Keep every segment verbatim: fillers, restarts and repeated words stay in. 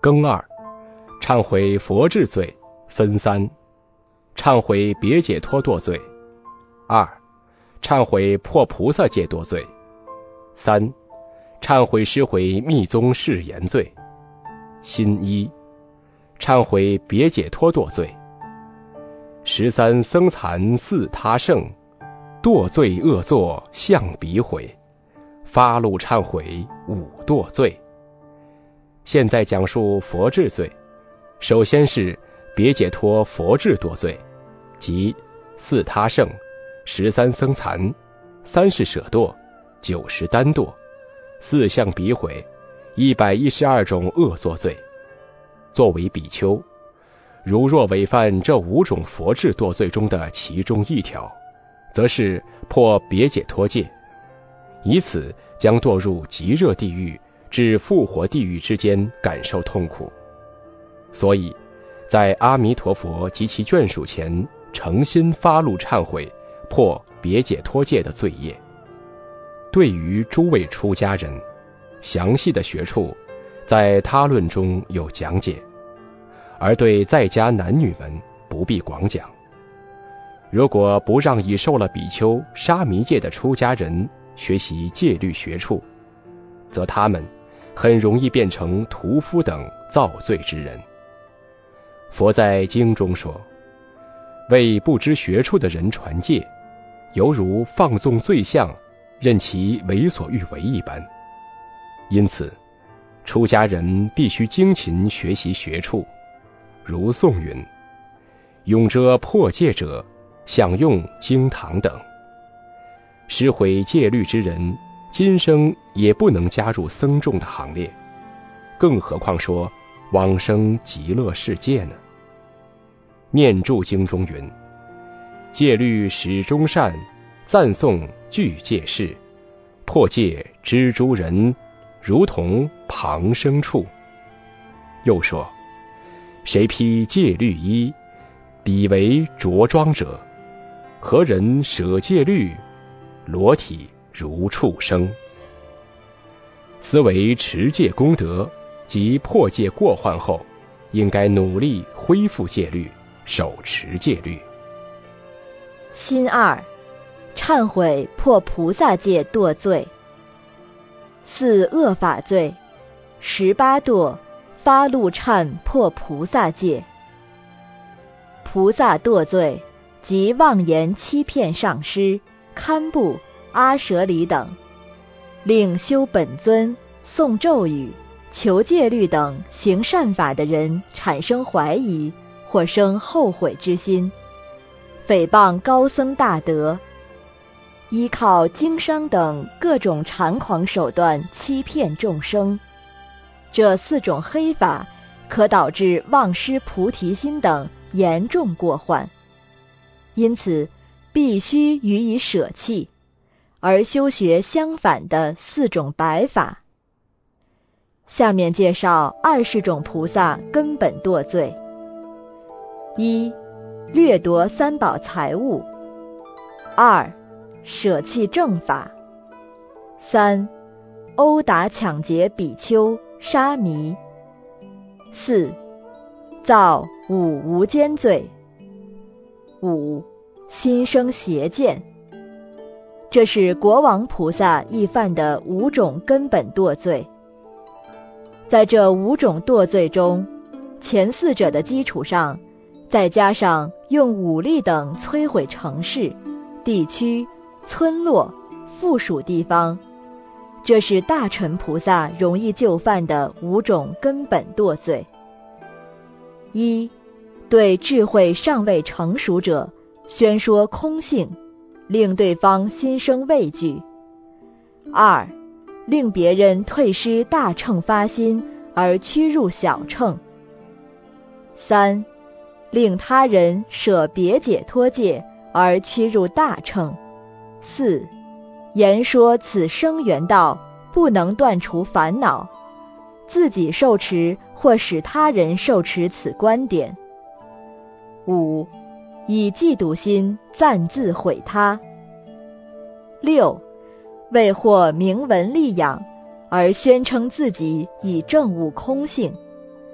庚二，忏悔佛制罪分三：忏悔别解脱堕罪；二，忏悔破菩萨戒堕罪；三，忏悔失回密宗誓言罪。辛一，忏悔别解脱堕罪。十三僧残四他胜，堕罪恶作向彼悔，发露忏悔五堕罪。现在讲述佛制罪，首先是别解脱佛制堕罪，即四他胜、十三僧残、三世舍堕、九十单堕、四向彼悔、一百一十二种恶作罪。作为比丘，如若违犯这五种佛制堕罪中的其中一条，则是破别解脱戒，以此将堕入极热地狱至复活地狱之间感受痛苦。所以在阿弥陀佛及其眷属前诚心发露忏悔破别解脱戒的罪业。对于诸位出家人，详细的学处在他论中有讲解，而对在家男女们不必广讲。如果不让已受了比丘、沙弥戒的出家人学习戒律学处，则他们很容易变成屠夫等造罪之人。佛在经中说，为不知学处的人传戒，犹如放纵罪相，任其为所欲为一般。因此出家人必须精勤学习学处，如颂云：永遮破戒者，享用经堂等。失毁戒律之人，今生也不能加入僧众的行列，更何况说往生极乐世界呢？念住经中云：戒律始终善，赞颂具戒事，破戒知诸人，如同旁生处。又说：谁披戒律衣，彼为着装者，何人舍戒律，裸体如畜生。思为持戒功德及破戒过患后，应该努力恢复戒律，守持戒律。 辛二，忏悔破菩萨戒堕罪。四恶法罪，十八堕发露忏破菩萨戒。菩萨堕罪，即妄言欺骗上师、堪布、阿舍里等，令修本尊、诵咒语、求戒律等行善法的人产生怀疑或生后悔之心，诽谤高僧大德，依靠经商等各种猖狂手段欺骗众生。这四种黑法可导致忘失菩提心等严重过患，因此必须予以舍弃，而修学相反的四种白法。下面介绍二十种菩萨根本堕罪：一、掠夺三宝财物；二、舍弃正法；三、殴打抢劫比丘、沙弥；四、造五无间罪；五、心生邪见。这是国王菩萨易犯的五种根本堕罪。在这五种堕罪中，前四者的基础上，再加上用武力等摧毁城市、地区、村落、附属地方，这是大乘菩萨容易就犯的五种根本堕罪。一、对智慧尚未成熟者宣说空性，令对方心生畏惧；二、令别人退失大乘发心而趋入小乘；三、令他人舍别解脱戒而趋入大乘；四、言说此生缘道不能断除烦恼，自己受持或使他人受持此观点；五、以嫉妒心暂自毁他；六、为获名闻利养而宣称自己已证悟空性；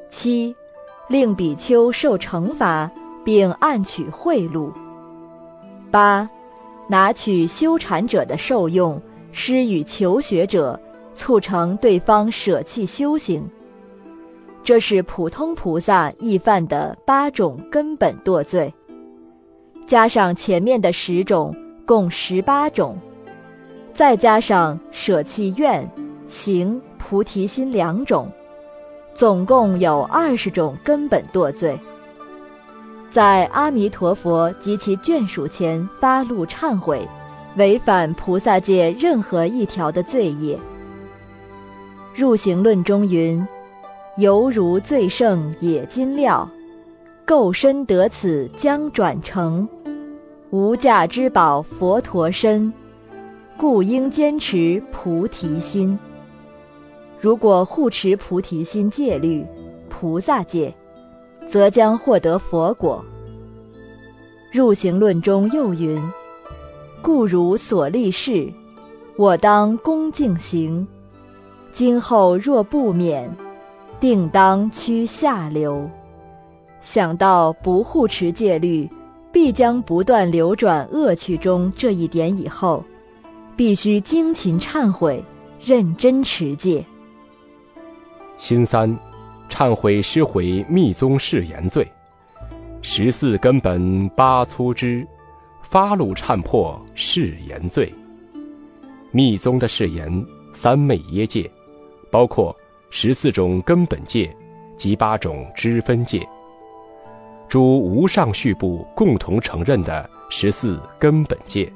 七、令比丘受惩罚，并暗取贿赂。八、拿取修禅者的受用，施与求学者，促成对方舍弃修行。这是普通菩萨易犯的八种根本堕罪，加上前面的十种，共十八种，再加上舍弃愿、行、菩提心两种，总共有二十种根本堕罪。在阿弥陀佛及其眷属前发露忏悔，违反菩萨戒任何一条的罪业。入行论中云：犹如最胜冶金料，垢身得此将转成，无价之宝佛陀身，故应坚持菩提心。如果护持菩提心戒律，菩萨戒，则将获得佛果。入行论中又云：故如所立誓，我当恭敬行，今后若不免，定当趋下流。想到不护持戒律，必将不断流转恶趣中这一点以后，必须精勤忏悔，认真持戒。 心三，忏悔失毁密宗誓言罪。十四根本八粗支，发露忏破誓言罪。密宗的誓言三昧耶戒，包括十四种根本戒及八种支分戒，诸无上序部共同承认的十四根本戒。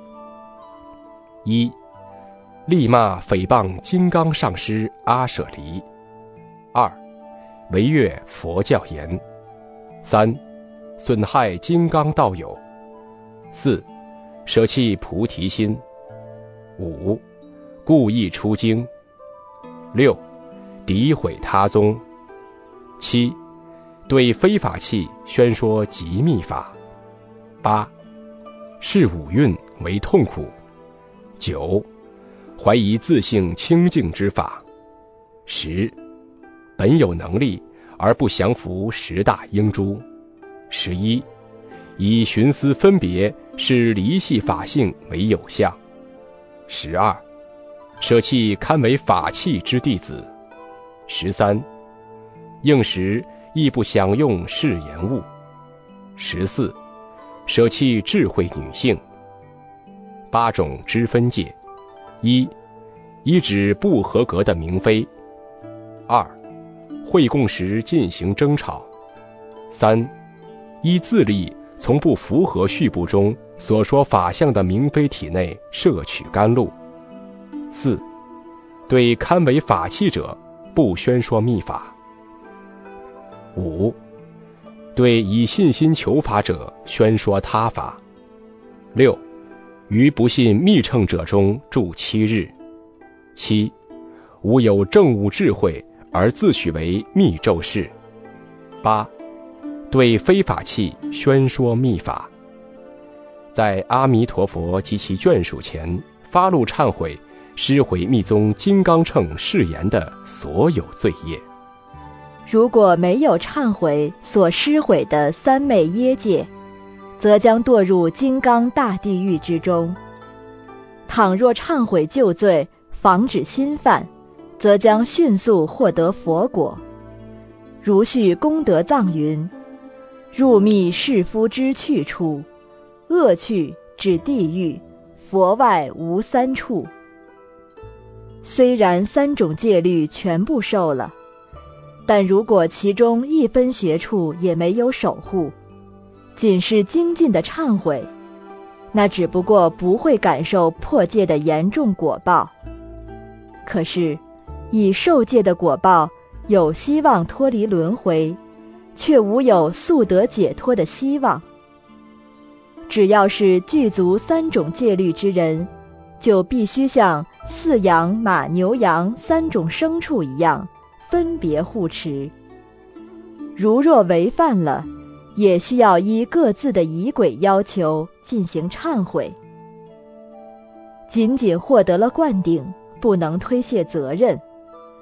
一、力骂诽谤金刚上师阿舍离。二、违越佛教言。三、损害金刚道友。四、舍弃菩提心。五、故意出经。六、诋毁他宗。七、对非法器宣说极密法。八、视五蕴为痛苦。九、怀疑自性清净之法。十、本有能力而不降服十大英珠。十一、以寻思分别是离系法性为有相。十二、舍弃堪为法器之弟子。十三、应时亦不享用誓言物。十四、舍弃智慧女性。八种支分戒：一、依止不合格的明妃。二、会供时进行争吵。三、依自力从不符合序部中所说法相的明妃体内摄取甘露。四、对堪为法器者不宣说密法。五、对以信心求法者宣说他法。六、于不信密乘者中住七日。七、无有正悟智慧而自诩为密咒士。八、对非法器宣说密法。在阿弥陀佛及其眷属前发露忏悔失毁密宗金刚乘誓言的所有罪业。 如果没有忏悔所失毁的三昧耶戒，则将堕入金刚大地狱之中。倘若忏悔旧罪，防止新犯，则将迅速获得佛果。如续功德藏云：入密是夫之去处，恶趣指地狱，佛外无三处。虽然三种戒律全部受了，但如果其中一分学处也没有守护，仅是精进的忏悔，那只不过不会感受破戒的严重果报。可是以受戒的果报有希望脱离轮回，却无有速得解脱的希望。只要是具足三种戒律之人，就必须像饲养马牛羊三种牲畜一样分别护持。如若违犯了，也需要依各自的仪轨要求进行忏悔。仅仅获得了灌顶，不能推卸责任，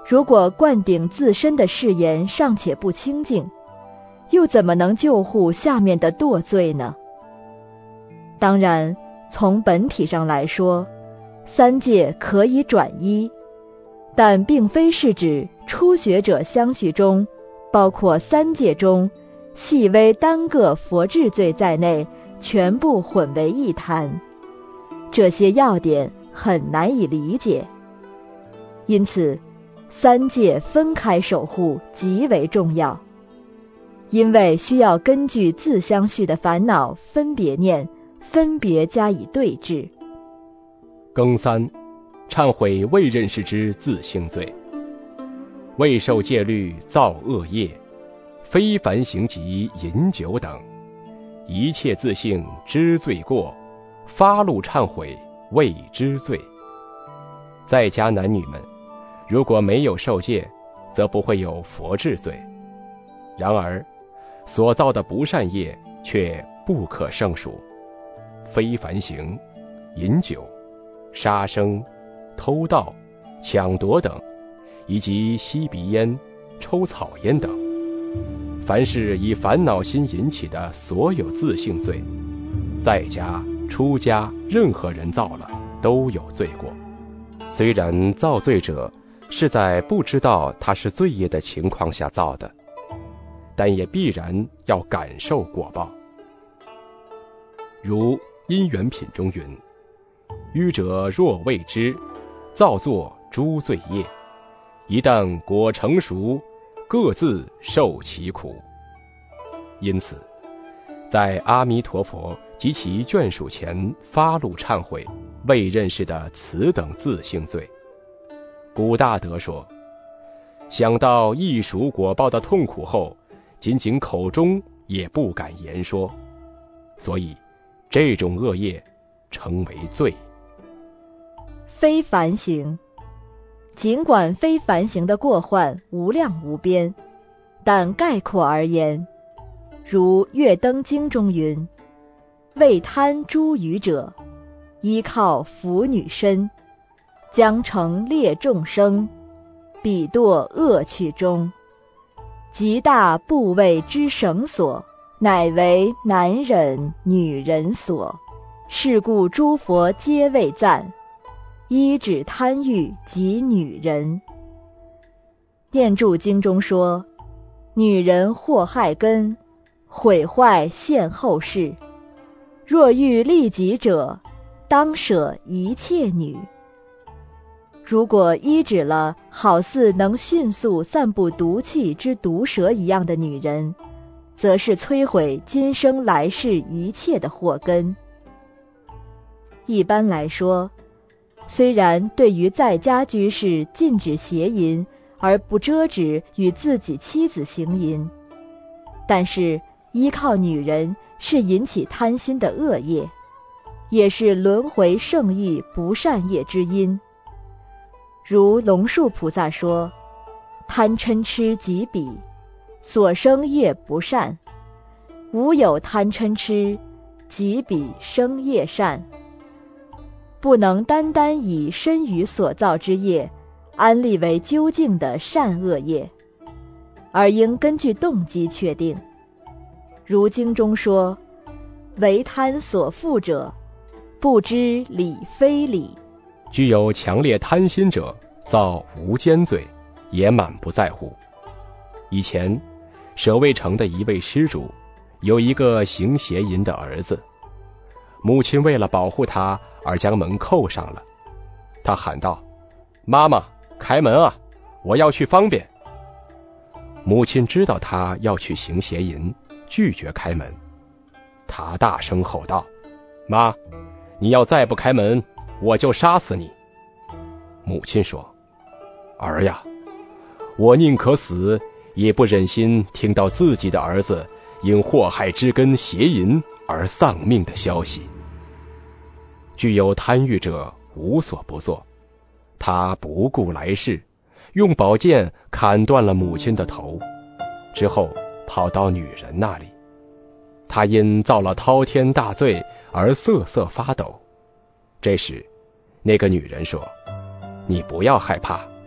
如果灌顶自身的誓言尚且不清净，又怎么能救护下面的堕罪呢？当然，从本体上来说，三界可以转依，但并非是指初学者相续中，包括三界中细微单个佛制罪在内，全部混为一谈。这些要点很难以理解，因此三界分开守护极为重要，因为需要根据自相续的烦恼分别念，分别加以对治。 庚三，忏悔未认识之自性罪。未受戒律造恶业，非凡行疾饮酒等，一切自性知罪过，发露忏悔未知罪。在家男女们，如果没有受戒，则不会有佛制罪。然而所造的不善业却不可胜数，非凡行、饮酒、杀生、偷盗、抢夺等，以及吸鼻烟、抽草烟等，凡是以烦恼心引起的所有自性罪，在家、出家任何人造了都有罪过。虽然造罪者是在不知道他是罪业的情况下造的，但也必然要感受果报。如因缘品中云：愚者若未知，造作诸罪业，一旦果成熟，各自受其苦。因此在阿弥陀佛及其眷属前发露忏悔未认识的此等自性罪。古大德说，想到易熟果报的痛苦后，仅仅口中也不敢言说，所以这种恶业称为罪。 非凡行，尽管非凡行的过患无量无边，但概括而言，如《月灯经》中云：为贪诸愚者，依靠腐女身，将成列众生，彼堕恶趣中。极大部位之绳索，乃为男人女人所。是故诸佛皆为赞，依止贪欲及女人。念住经中说，女人祸害根，毁坏现后世，若欲利己者，当舍一切女。如果依止了好似能迅速散布毒气之毒蛇一样的女人，则是摧毁今生来世一切的祸根。一般来说，虽然对于在家居士禁止邪淫而不遮止与自己妻子行淫，但是依靠女人是引起贪心的恶业，也是轮回圣意不善业之因。如龙树菩萨说，贪嗔痴及彼，所生业不善，无有贪嗔痴，及彼生业善。不能单单以身语所造之业安立为究竟的善恶业，而应根据动机确定。如经中说，为贪所缚者，不知理非理。 具有强烈贪心者造无间罪，也满不在乎。以前舍卫城的一位施主有一个行邪淫的儿子，母亲为了保护他而将门扣上了。他喊道：妈妈，开门啊，我要去方便。母亲知道他要去行邪淫，拒绝开门。他大声吼道：妈，你要再不开门，我就杀死你。母亲说：儿呀，我宁可死，也不忍心听到自己的儿子因祸害之根邪淫而丧命的消息。具有贪欲者无所不作，他不顾来世，用宝剑砍断了母亲的头，之后跑到女人那里。他因造了滔天大罪而瑟瑟发抖。这时那个女人说：你不要害怕，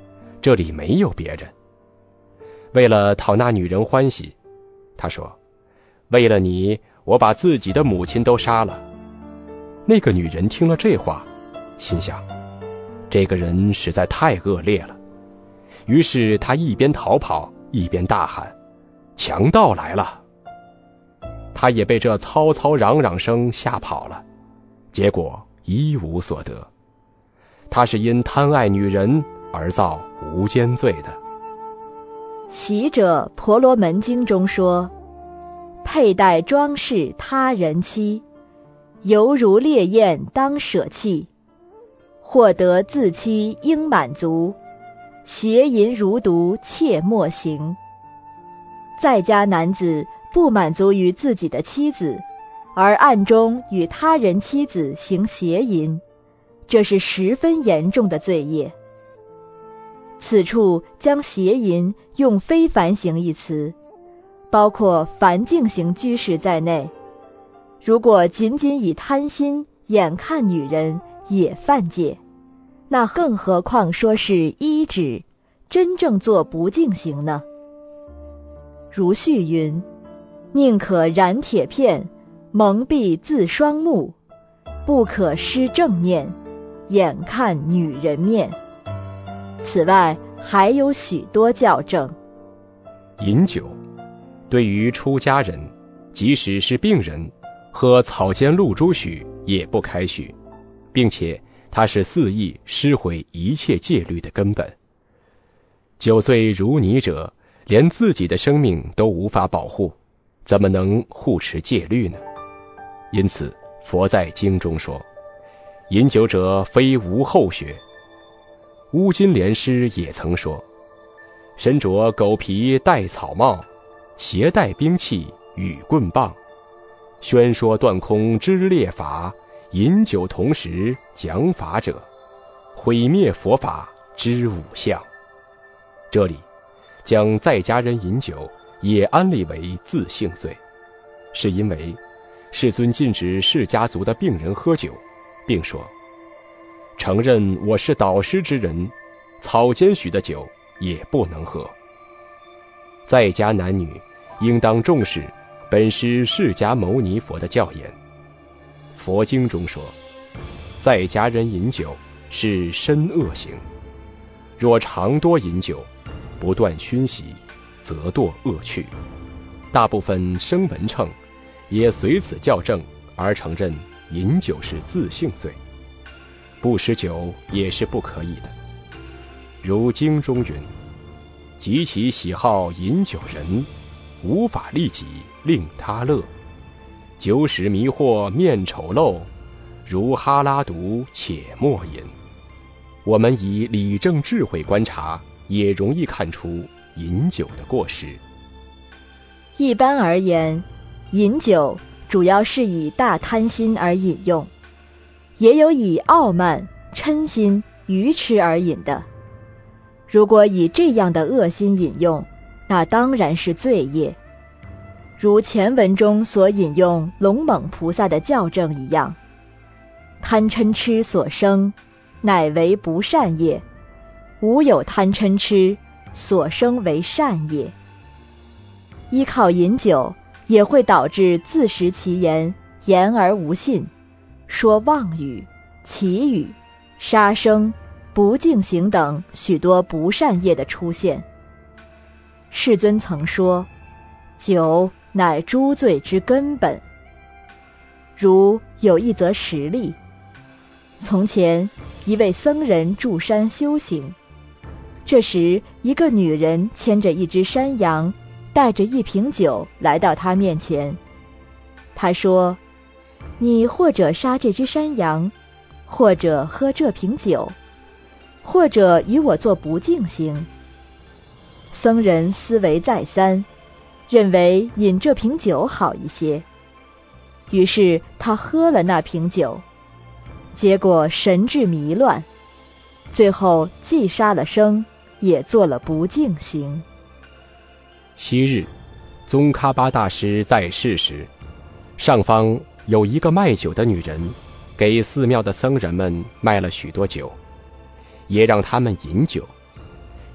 这里没有别人。为了讨那女人欢喜，他说，为了你，我把自己的母亲都杀了。那个女人听了这话，心想，这个人实在太恶劣了。于是她一边逃跑，一边大喊，强盗来了。他也被这嘈嘈嚷嚷声吓跑了，结果一无所得。他是因贪爱女人而造无间罪的。 习者婆罗门经中说，佩戴装饰他人妻，犹如烈焰当舍弃，获得自妻应满足，邪淫如毒切莫行。在家男子不满足于自己的妻子，而暗中与他人妻子行邪淫，这是十分严重的罪业。此处将邪淫用非凡行一词，包括凡境行居士在内。如果仅仅以贪心眼看女人也犯戒，那更何况说是依止，真正做不净行呢？如序云，宁可燃铁片，蒙蔽自双目，不可失正念，眼看女人面。此外还有许多教证。 饮酒对于出家人，即使是病人，喝草尖露珠许也不开许，并且它是肆意失毁一切戒律的根本。酒醉如泥者，连自己的生命都无法保护，怎么能护持戒律呢？因此佛在经中说，饮酒者非无后学。乌金莲师也曾说，身着狗皮戴草帽，携带兵器与棍棒，宣说断空之列法，饮酒同时讲法者，毁灭佛法之五相。这里将在家人饮酒也安立为自性罪，是因为世尊禁止释家族的病人喝酒，并说，承认我是导师之人，草间许的酒也不能喝。在家男女应当重视本师释迦牟尼佛的教言。佛经中说，在家人饮酒是身恶行，若常多饮酒，不断熏习，则堕恶趣。大部分声闻乘也随此校正而承认饮酒是自性罪，不食酒也是不可以的。如经中云，极其喜好饮酒人，无法利己令他乐，酒使迷惑面丑陋，如哈拉毒且莫饮。我们以理正智慧观察，也容易看出饮酒的过失。 一般而言，饮酒主要是以大贪心而饮用，也有以傲慢、嗔心、愚痴而饮的。如果以这样的恶心饮用，那当然是罪业。如前文中所引用龙猛菩萨的教证一样，贪嗔痴所生，乃为不善业；无有贪嗔痴，所生为善业。依靠饮酒也会导致自食其言，言而无信，说妄语、绮语、杀生、不净行等许多不善业的出现。世尊曾说，酒乃诸罪之根本。如有一则实例，从前一位僧人住山修行，这时一个女人牵着一只山羊，带着一瓶酒来到他面前。他说，你或者杀这只山羊，或者喝这瓶酒，或者与我做不净行。僧人思维再三，认为饮这瓶酒好一些，于是他喝了那瓶酒，结果神志迷乱，最后既杀了生，也做了不净行。 昔日宗喀巴大师在世时，上方有一个卖酒的女人，给寺庙的僧人们卖了许多酒，也让他们饮酒。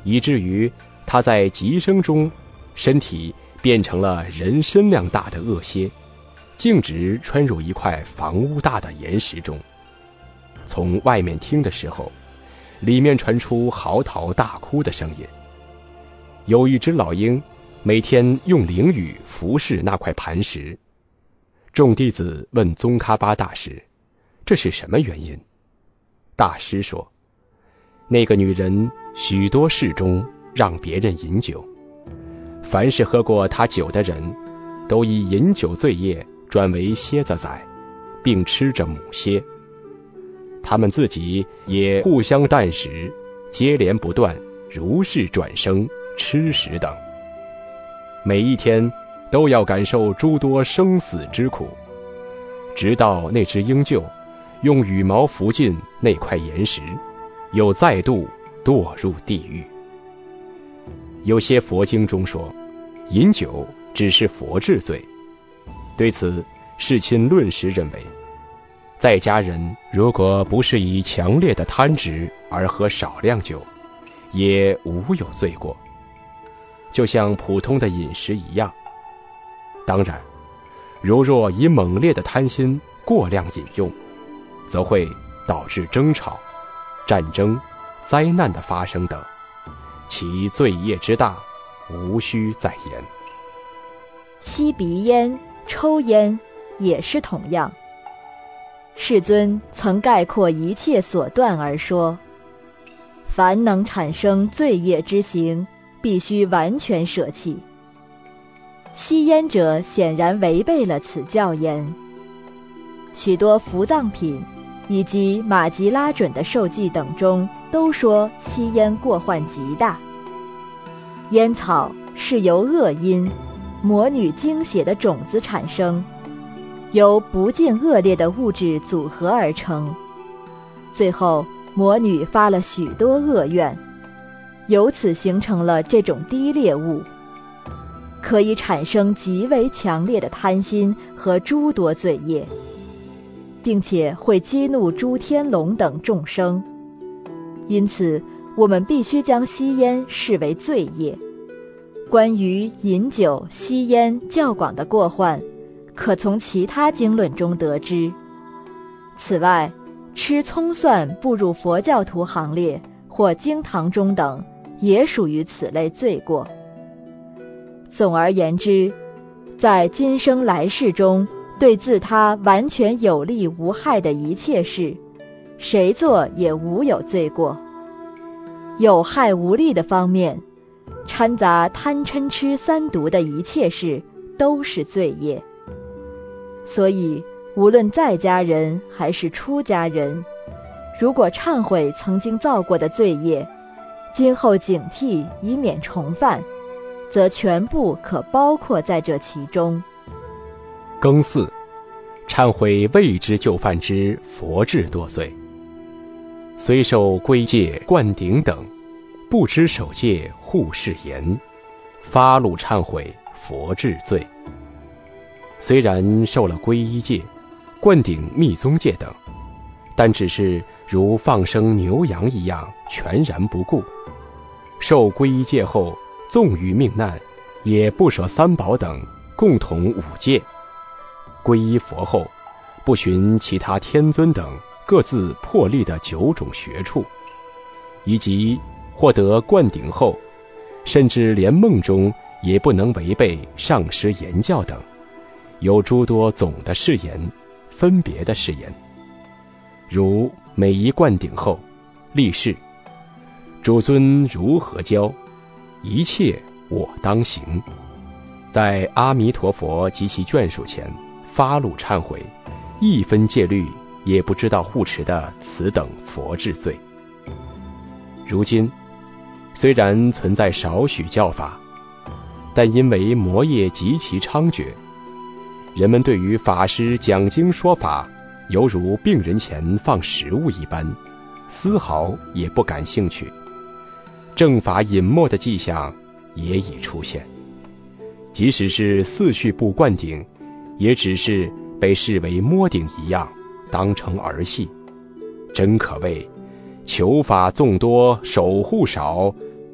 以至于他在急生中身体变成了人身量大的恶蝎，径直穿入一块房屋大的岩石中。从外面听的时候，里面传出嚎啕大哭的声音。有一只老鹰每天用灵语服侍那块磐石。众弟子问宗喀巴大师，这是什么原因？大师说，那个女人许多事中让别人饮酒，凡是喝过她酒的人，都以饮酒罪业转为蝎子仔，并吃着母蝎。他们自己也互相啖食，接连不断，如是转生吃食等，每一天都要感受诸多生死之苦，直到那只鹰鹫用羽毛拂尽那块岩石，又再度堕入地狱。有些佛经中说，饮酒只是佛制罪。对此，世亲论时认为，在家人如果不是以强烈的贪执而喝少量酒，也无有罪过，就像普通的饮食一样。当然，如若以猛烈的贪心过量饮用，则会导致争吵、战争、灾难的发生等，其罪业之大，无需再言。 吸鼻烟、抽烟也是同样。世尊曾概括一切所断而说，凡能产生罪业之行，必须完全舍弃。吸烟者显然违背了此教言。许多伏藏品以及马吉拉准的授记等中都说吸烟过患极大。烟草是由恶因魔女精血的种子产生，由不尽恶劣的物质组合而成，最后魔女发了许多恶愿，由此形成了这种低劣物，可以产生极为强烈的贪心和诸多罪业，并且会激怒诸天龙等众生。因此我们必须将吸烟视为罪业。关于饮酒、吸烟较广的过患，可从其他经论中得知。此外，吃葱蒜步入佛教徒行列或经堂中等，也属于此类罪过。总而言之，在今生来世中，对自他完全有利无害的一切事，谁做也无有罪过。有害无利的方面，掺杂贪嗔痴三毒的一切事都是罪业。所以无论在家人还是出家人，如果忏悔曾经造过的罪业，今后警惕以免重犯，则全部可包括在这其中。 庚巳，忏悔未知就犯之佛制堕罪。虽受归戒、灌顶等，不知守戒护誓言，发露忏悔佛制罪。虽然受了皈依戒、灌顶密宗戒等，但只是如放生牛羊一样全然不顾。受皈依戒后，纵遇命难，也不舍三宝等共同五戒。皈依佛后，不循其他天尊等各自破例的九种学处，以及获得灌顶后，甚至连梦中也不能违背上师言教等，有诸多总的誓言、分别的誓言。如每一灌顶后立誓，主尊如何教，一切我当行，在阿弥陀佛及其眷属前发露忏悔，一分戒律也不知道护持的此等佛制罪。如今虽然存在少许教法，但因为魔业极其猖獗，人们对于法师讲经说法犹如病人前放食物一般，丝毫也不感兴趣。正法隐没的迹象也已出现，即使是四序部灌顶，也只是被视为摸顶一样，当成儿戏。真可谓求法众多，守护少，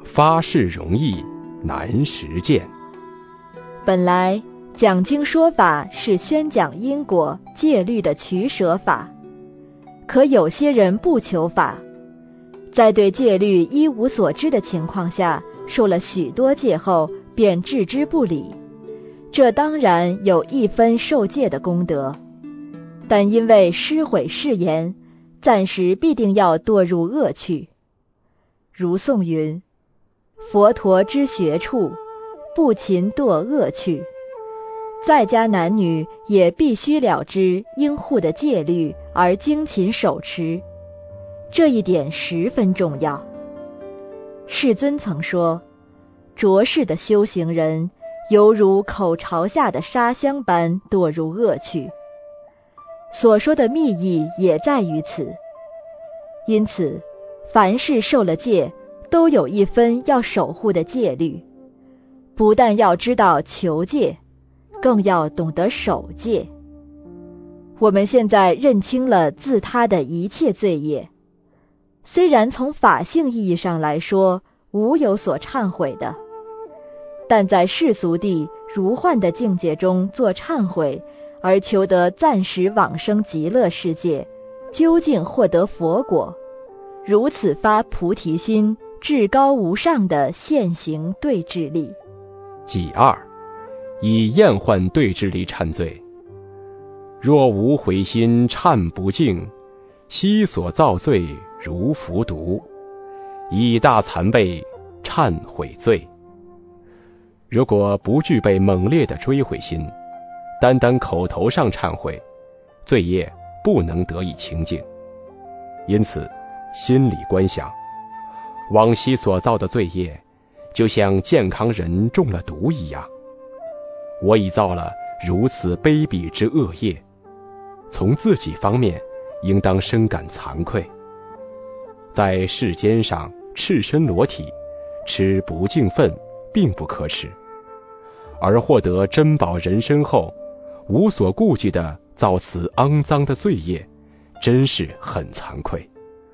发誓容易，难实践。 本来讲经说法是宣讲因果戒律的取舍法，可有些人不求法，在对戒律一无所知的情况下，受了许多戒后便置之不理，这当然有一分受戒的功德，但因为失毁誓言，暂时必定要堕入恶趣。如颂云：佛陀之学处，不勤堕恶趣。在家男女也必须了知应护的戒律而精勤守持，这一点十分重要。世尊曾说，浊世的修行人犹如口朝下的沙箱般堕入恶趣，所说的密意也在于此。因此凡是受了戒，都有一分要守护的戒律，不但要知道求戒，更要懂得守戒。我们现在认清了自他的一切罪业，虽然从法性意义上来说无有所忏悔的，但在世俗地如幻的境界中做忏悔，而求得暂时往生极乐世界，究竟获得佛果，如此发菩提心，至高无上的现行对治力。 己二，以厌患对治力忏罪。若无悔心忏不净，悉所造罪如服毒，以大残背忏悔罪。如果不具备猛烈的追悔心，单单口头上忏悔，罪业不能得以清净。因此心里观想，往昔所造的罪业就像健康人中了毒一样，我已造了如此卑鄙之恶业，从自己方面应当深感惭愧。在世间上赤身裸体吃不净粪并不可耻，而获得珍宝人身后无所顾忌地造此肮脏的罪业，真是很惭愧。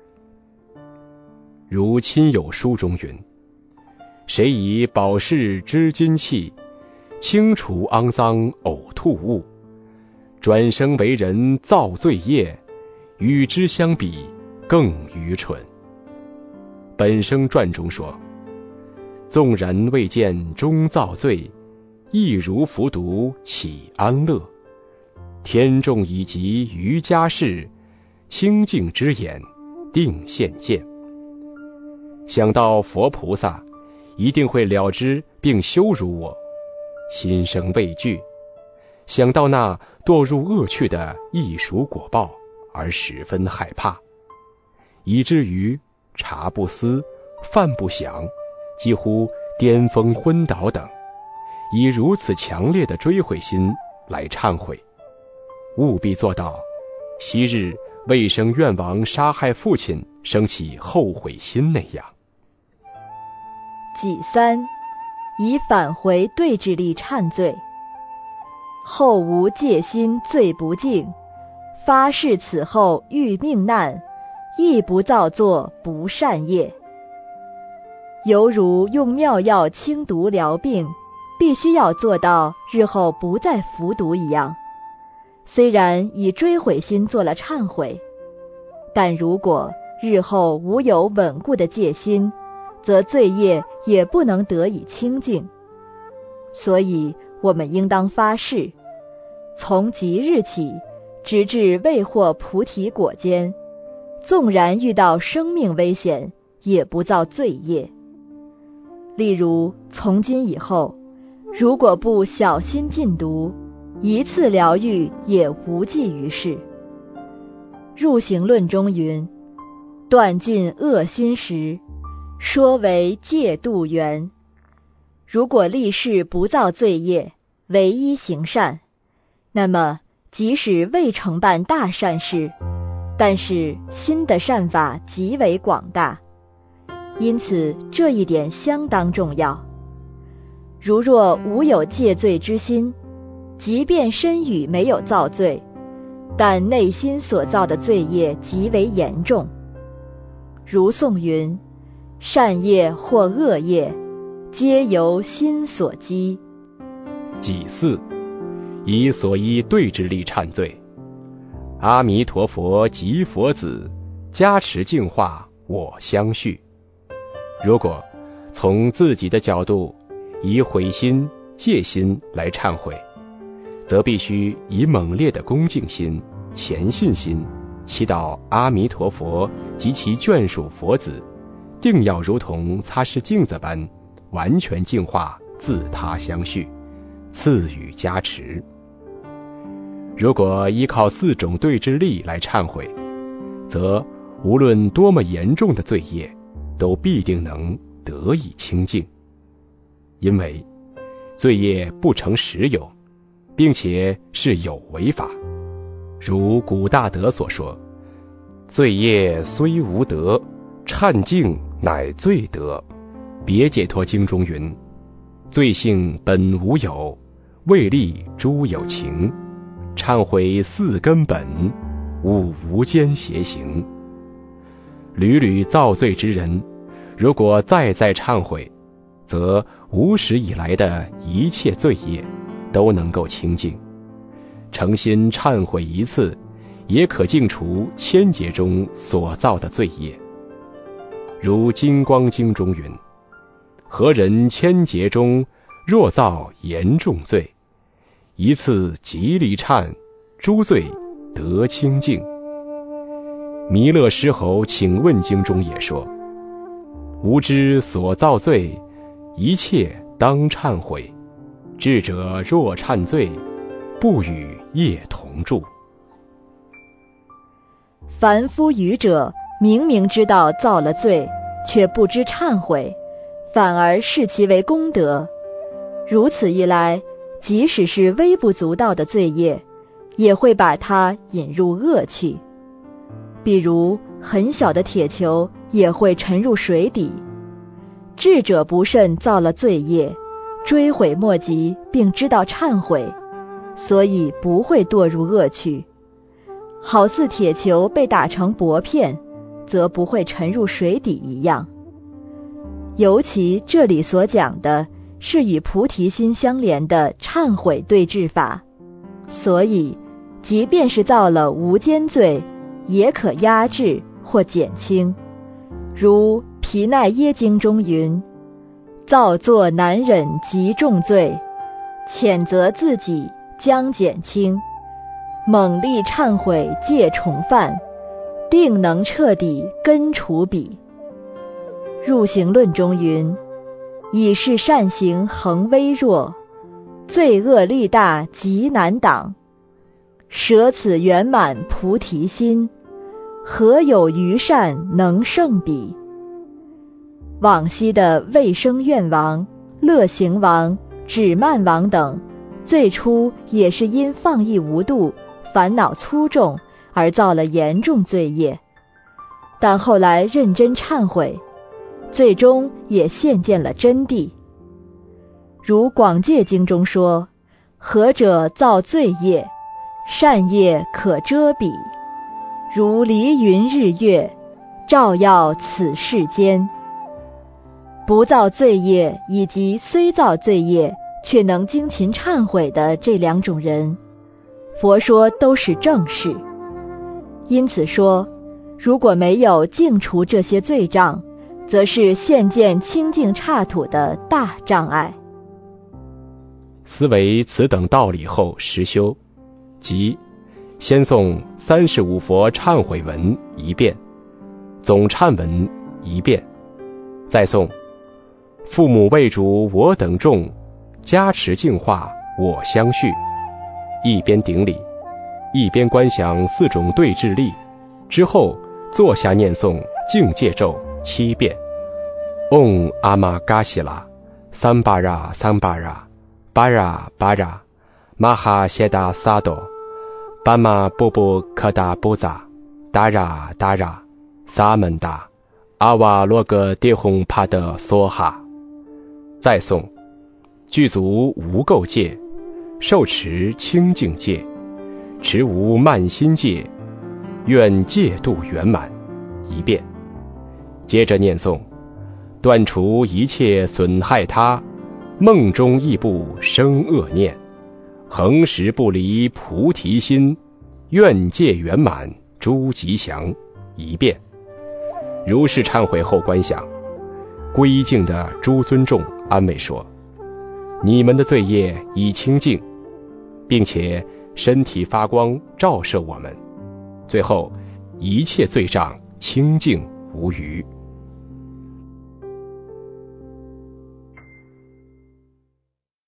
如亲友书中云：谁以宝饰织金器，清除肮脏呕吐物，转生为人造罪业，与之相比更愚蠢。本生传中说，纵然未见终造罪，亦如服毒岂安乐？天众以及瑜伽士，清净之眼定现见。想到佛菩萨一定会了知并羞辱我，心生畏惧；想到那堕入恶趣的异熟果报，而十分害怕，以至于茶不思，饭不想，几乎巅峰昏倒等，以如此强烈的追悔心来忏悔，务必做到昔日未生愿王杀害父亲生起后悔心那样。 己三，以返回对治力忏罪。后无戒心罪不净，发誓此后遇命难，亦不造作不善业。犹如用妙药清毒疗病，必须要做到日后不再服毒一样。虽然以追悔心做了忏悔，但如果日后无有稳固的戒心，则罪业也不能得以清净。所以我们应当发誓，从即日起，直至未获菩提果间，纵然遇到生命危险，也不造罪业。例如从今以后，如果不小心禁毒，一次疗愈也无济于事。入行论中云：断尽恶心时，说为戒度缘。如果立誓不造罪业，唯一行善，那么即使未承办大善事，但是心的善法极为广大，因此这一点相当重要。如若无有戒罪之心，即便身语没有造罪，但内心所造的罪业极为严重。如颂云： 善业或恶业，皆由心所积。 己巳，以所依对治力忏罪。阿弥陀佛及佛子，加持净化我相续。如果从自己的角度以悔心、戒心来忏悔，则必须以猛烈的恭敬心、虔信心，祈祷阿弥陀佛及其眷属佛子，定要如同擦拭镜子般，完全净化自他相续，赐予加持。如果依靠四种对治力来忏悔，则无论多么严重的罪业，都必定能得以清净。因为罪业不成实有，并且是有为法。如古大德所说，罪业虽无德，忏净乃罪德。别解脱经中云，罪性本无有，为利诸有情，忏悔四根本，勿无间邪行。屡屡造罪之人，如果再再忏悔，则无始以来的一切罪业都能够清净。诚心忏悔一次，也可净除千劫中所造的罪业。如金光经中云，何人千劫中若造严重罪，一次即离忏，诸罪得清净。弥勒狮吼请问经中也说，无知所造罪，一切当忏悔，智者若忏罪，不与业同住。 凡夫愚者明明知道造了罪，却不知忏悔，反而视其为功德。如此一来，即使是微不足道的罪业，也会把它引入恶趣。比如很小的铁球也会沉入水底。智者不慎造了罪业，追悔莫及，并知道忏悔，所以不会堕入恶趣。好似铁球被打成薄片，则不会沉入水底一样。尤其这里所讲的是与菩提心相连的忏悔对治法，所以即便是造了无间罪，也可压制或减轻。如毗奈耶经中云，造作难忍极重罪，谴责自己将减轻，猛力忏悔戒重犯，定能彻底根除彼。入行论中云，以是善行恒微弱，罪恶力大极难挡，舍此圆满菩提心，何有余善能胜彼？往昔的卫生院王、乐行王、止曼王等，最初也是因放逸无度、烦恼粗重而造了严重罪业，但后来认真忏悔，最终也现见了真谛。如广戒经中说，何者造罪业，善业可遮彼，如离云日月，照耀此世间。不造罪业以及虽造罪业却能精勤忏悔的这两种人，佛说都是正事。因此说，如果没有净除这些罪障，则是现见清净刹土的大障碍。 思维此等道理后实修，即先诵三十五佛忏悔文一遍，总忏文一遍，再诵父母为主我等众，加持净化我相续，一边顶礼，一边观想四种对治力，之后坐下念诵净戒咒七遍。嗡阿玛嘎西拉，三巴拉三巴拉，巴拉巴拉，玛哈谢达萨多，巴玛波波科达波扎，达拉达拉，萨门达，阿瓦罗格迭红帕德梭哈。再诵具足无垢戒，受持清净戒，持无慢心戒，愿戒度圆满一遍。接着念诵断除一切损害他，梦中亦不生恶念，恒时不离菩提心，愿界圆满诸吉祥。一遍。如是忏悔后观想，归敬的诸尊众安慰说：你们的罪业已清净，并且身体发光照射我们，最后一切罪障清净无余。